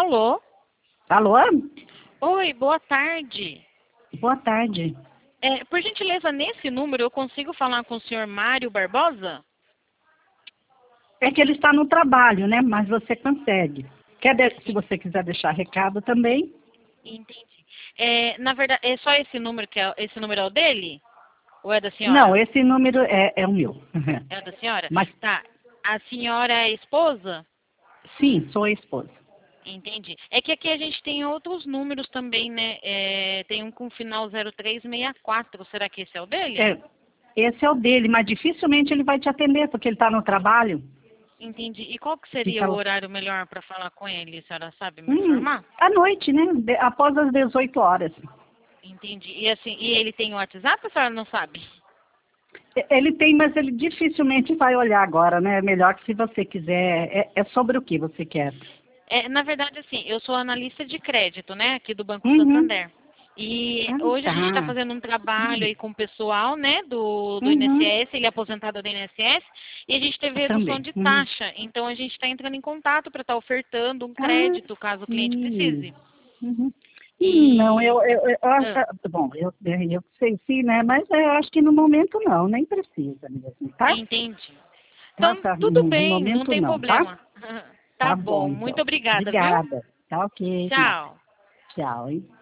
Alô? Alô? Oi, boa tarde. Boa tarde. Por gentileza, nesse número eu consigo falar com o senhor Mário Barbosa? É que ele está no trabalho, né? Mas você consegue. Se você quiser deixar recado também. Entendi. Na verdade, é só esse número esse número é o dele? Ou é da senhora? Não, esse número é o meu. É o da senhora? Mas Tá. A senhora é esposa? sim, sou a esposa. Entendi. É que aqui a gente tem outros números também, né? Tem um com final 0364. Será que esse é o dele? Esse é o dele, mas dificilmente ele vai te atender, porque ele está no trabalho. Entendi. E qual que seria Fica o lá. horário melhor para falar com ele? A senhora sabe me informar? À noite, né? Após as 18 horas. Entendi. E assim, e ele tem o WhatsApp, a senhora não sabe? Ele tem, mas ele dificilmente vai olhar agora, né? É melhor que se você quiser. É sobre o que você quer? Na verdade, assim, eu sou analista de crédito, né, aqui do Banco Uhum. Santander. E Ah, hoje a gente está tá. fazendo um trabalho aí com o pessoal, né, do Uhum. INSS, ele é aposentado do INSS, e a gente teve redução Também. de Uhum. taxa. Então a gente está entrando em contato para estar ofertando um Ah, crédito, caso o cliente sim. precise. Uhum. Não, E. eu acho, ah, bom, eu sei sim, né? Mas eu acho que no momento não, nem precisa mesmo, tá? Entendi. Tá, Então, tá. tudo No bem, não momento tem não, tá? problema. Tá Tá bom, bom, muito então. obrigada, viu? Obrigada. Tá ok, nada. Tchau. Tchau, hein?